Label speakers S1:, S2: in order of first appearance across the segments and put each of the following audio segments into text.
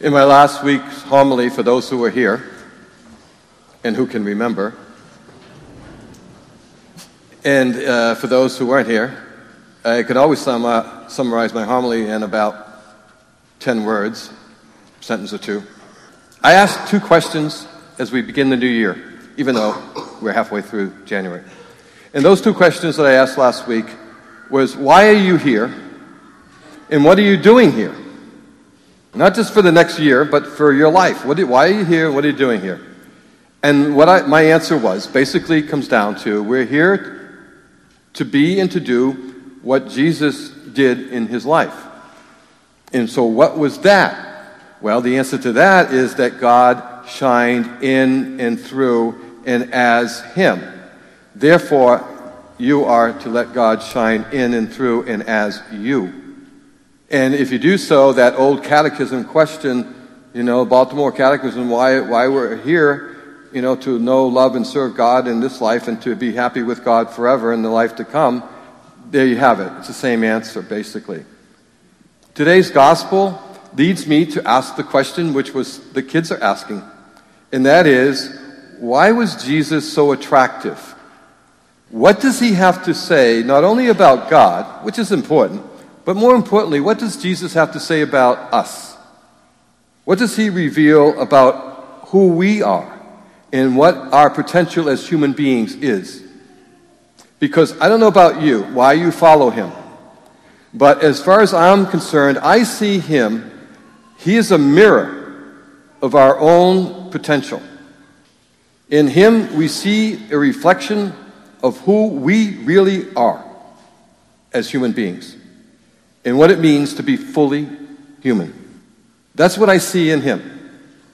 S1: In my last week's homily, for those who were here and who can remember, and for those who weren't here, I could always summarize my homily in about 10 words, a sentence or two. I asked 2 questions as we begin the new year, even though we're halfway through January. And those 2 questions that I asked last week was, why are you here? And what are you doing here? Not just for the next year, but for your life. Why are you here? What are you doing here? And my answer was, basically comes down to, we're here to be and to do what Jesus did in his life. And so what was that? Well, the answer to that is that God shined in and through and as him. Therefore, you are to let God shine in and through and as you. And if you do so, that old catechism question, Baltimore Catechism, why we're here, to know, love, and serve God in this life and to be happy with God forever in the life to come, there you have it. It's the same answer, basically. Today's gospel leads me to ask the question which the kids are asking, and that is, why was Jesus so attractive? What does he have to say, not only about God, which is important, but more importantly, what does Jesus have to say about us? What does he reveal about who we are and what our potential as human beings is? Because I don't know about you, why you follow him, but as far as I'm concerned, I see him, he is a mirror of our own potential. In him, we see a reflection of who we really are as human beings and what it means to be fully human. That's what I see in him.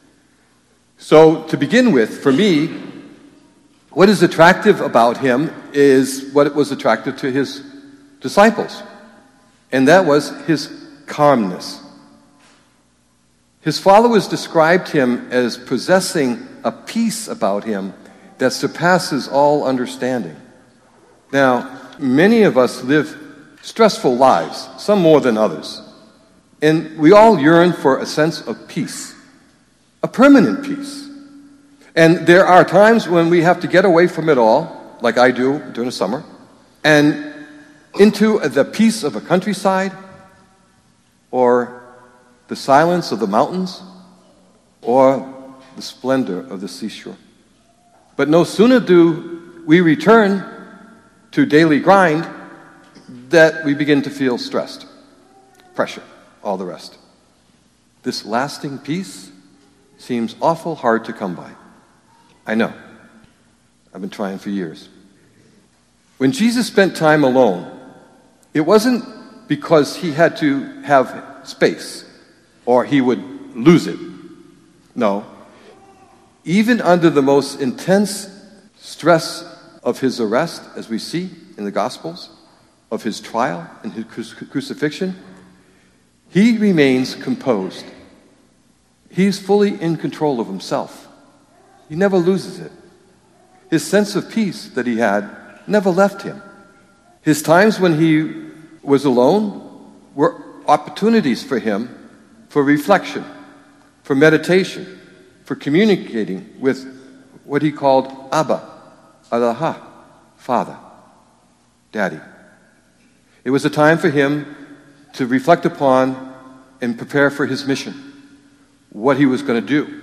S1: So to begin with, for me, what is attractive about him is what was attractive to his disciples, and that was his calmness. His followers described him as possessing a peace about him that surpasses all understanding. Now, many of us live stressful lives, some more than others. And we all yearn for a sense of peace, a permanent peace. And there are times when we have to get away from it all, like I do during the summer, and into the peace of a countryside, or the silence of the mountains, or the splendor of the seashore. But no sooner do we return to daily grind that we begin to feel stressed, pressure, all the rest. This lasting peace seems awful hard to come by. I know. I've been trying for years. When Jesus spent time alone, it wasn't because he had to have space or he would lose it. No. Even under the most intense stress of his arrest, as we see in the Gospels, of his trial and his crucifixion, he remains composed. He's fully in control of himself. He never loses it. His sense of peace that he had never left him. His times when he was alone were opportunities for him for reflection, for meditation, for communicating with what he called Abba, Alaha, Father, Daddy. It was a time for him to reflect upon and prepare for his mission, what he was going to do.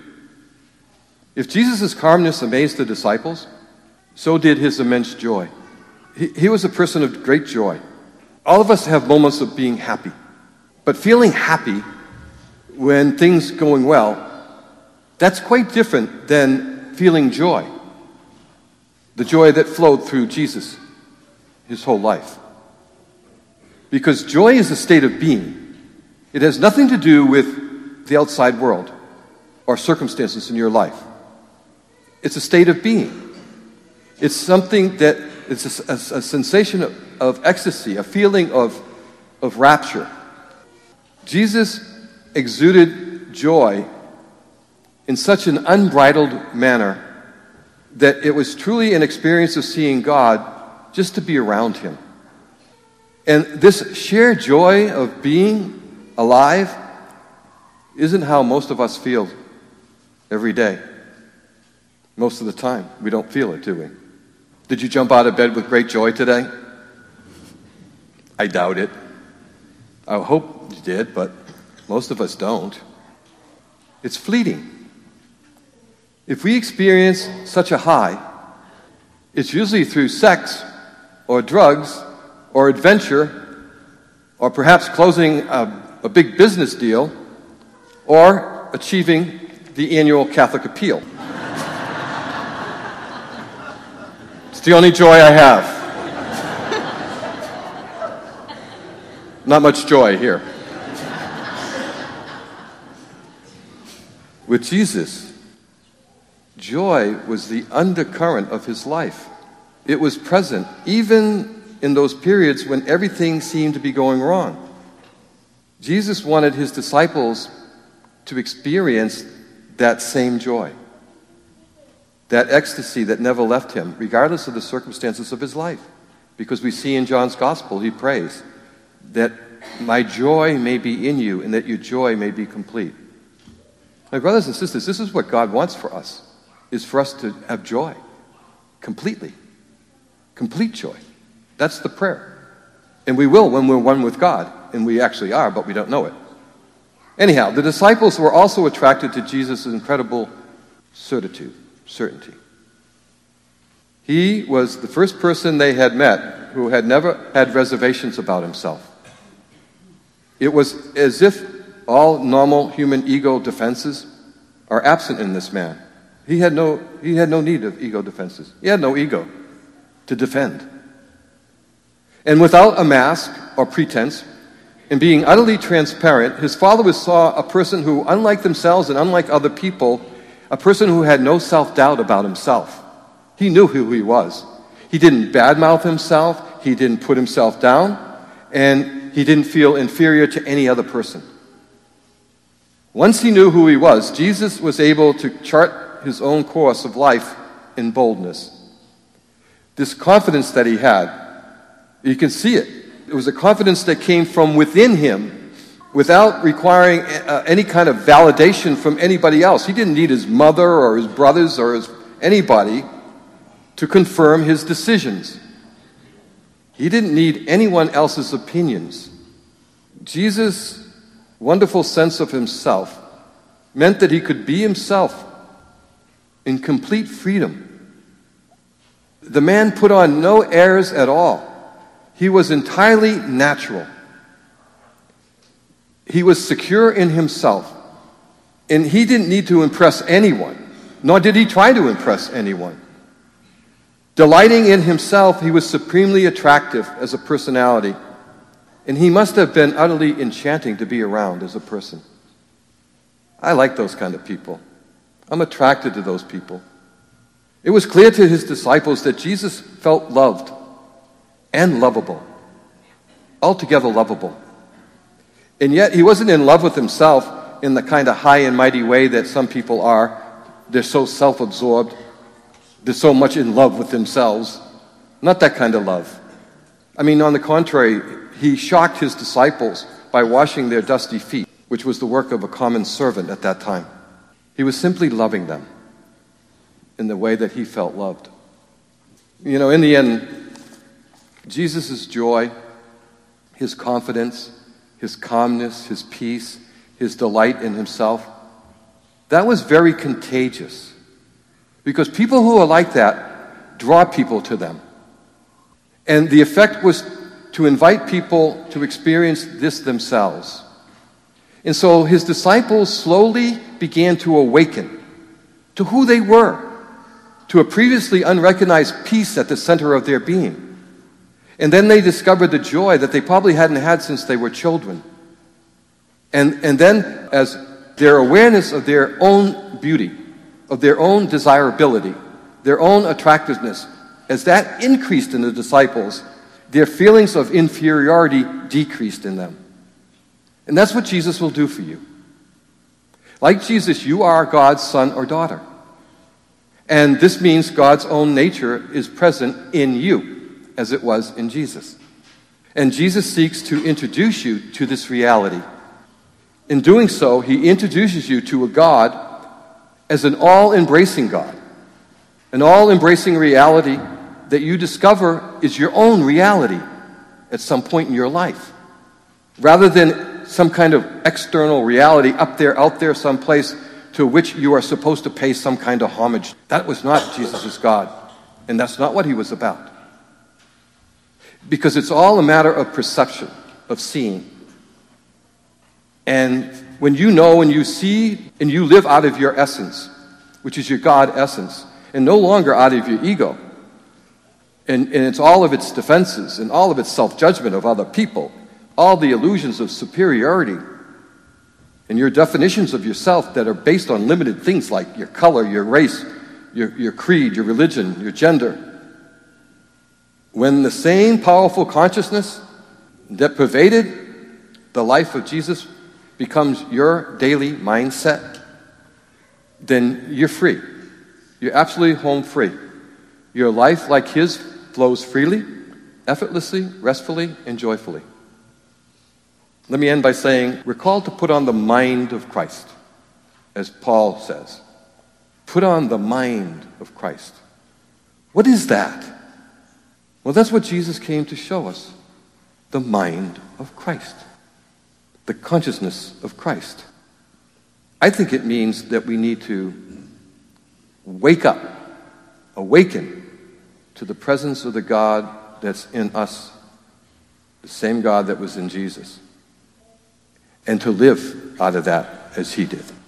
S1: If Jesus' calmness amazed the disciples, so did his immense joy. He was a person of great joy. All of us have moments of being happy, but feeling happy when things are going well, that's quite different than feeling joy. The joy that flowed through Jesus his whole life. Because joy is a state of being. It has nothing to do with the outside world or circumstances in your life. It's a state of being. It's something that it's a sensation of ecstasy, a feeling of rapture. Jesus exuded joy in such an unbridled manner that it was truly an experience of seeing God just to be around him. And this shared joy of being alive isn't how most of us feel every day. Most of the time, we don't feel it, do we? Did you jump out of bed with great joy today? I doubt it. I hope you did, but most of us don't. It's fleeting. If we experience such a high, it's usually through sex or drugs or adventure or perhaps closing a big business deal or achieving the annual Catholic appeal. It's the only joy I have. Not much joy here. With Jesus, joy was the undercurrent of his life. It was present even in those periods when everything seemed to be going wrong. Jesus wanted his disciples to experience that same joy, that ecstasy that never left him, regardless of the circumstances of his life. Because we see in John's Gospel, he prays that my joy may be in you and that your joy may be complete. My brothers and sisters, this is what God wants for us, is for us to have joy, completely. Complete joy. That's the prayer. And we will when we're one with God, and we actually are, but we don't know it. Anyhow, the disciples were also attracted to Jesus' incredible certainty. He was the first person they had met who had never had reservations about himself. It was as if all normal human ego defenses are absent in this man. He had no need of ego defenses. He had no ego to defend. And without a mask or pretense, and being utterly transparent, his followers saw a person who, unlike themselves and unlike other people, a person who had no self-doubt about himself. He knew who he was. He didn't badmouth himself. He didn't put himself down. And he didn't feel inferior to any other person. Once he knew who he was, Jesus was able to chart his own course of life in boldness. This confidence that he had, you can see it. It was a confidence that came from within him without requiring any kind of validation from anybody else. He didn't need his mother or his brothers or anybody to confirm his decisions. He didn't need anyone else's opinions. Jesus' wonderful sense of himself meant that he could be himself in complete freedom. The man put on no airs at all. He was entirely natural. He was secure in himself. And he didn't need to impress anyone, nor did he try to impress anyone. Delighting in himself, he was supremely attractive as a personality. And he must have been utterly enchanting to be around as a person. I like those kind of people. I'm attracted to those people. It was clear to his disciples that Jesus felt loved and lovable, altogether lovable. And yet he wasn't in love with himself in the kind of high and mighty way that some people are. They're so self-absorbed. They're so much in love with themselves. Not that kind of love. I mean, on the contrary, he shocked his disciples by washing their dusty feet, which was the work of a common servant at that time. He was simply loving them in the way that he felt loved. You know, in the end, Jesus' joy, his confidence, his calmness, his peace, his delight in himself, that was very contagious. Because people who are like that draw people to them. And the effect was to invite people to experience this themselves. And so his disciples slowly began to awaken to who they were, to a previously unrecognized peace at the center of their being. And then they discovered the joy that they probably hadn't had since they were children. And then as their awareness of their own beauty, of their own desirability, their own attractiveness, as that increased in the disciples, their feelings of inferiority decreased in them. And that's what Jesus will do for you. Like Jesus, you are God's son or daughter. And this means God's own nature is present in you, as it was in Jesus. And Jesus seeks to introduce you to this reality. In doing so, he introduces you to a God as an all-embracing God, an all-embracing reality that you discover is your own reality at some point in your life, rather than some kind of external reality up there, out there, someplace to which you are supposed to pay some kind of homage. That was not Jesus' God, and that's not what he was about. Because it's all a matter of perception, of seeing. And when you know and you see and you live out of your essence, which is your God essence, and no longer out of your ego, and it's all of its defenses and all of its self-judgment of other people, all the illusions of superiority, and your definitions of yourself that are based on limited things like your color, your race, your creed, your religion, your gender. When the same powerful consciousness that pervaded the life of Jesus becomes your daily mindset, then you're free. You're absolutely home free. Your life, like his, flows freely, effortlessly, restfully, and joyfully. Let me end by saying we're called to put on the mind of Christ, as Paul says. Put on the mind of Christ. What is that? Well, that's what Jesus came to show us. The mind of Christ. The consciousness of Christ. I think it means that we need to wake up, awaken to the presence of the God that's in us, the same God that was in Jesus, and to live out of that as he did.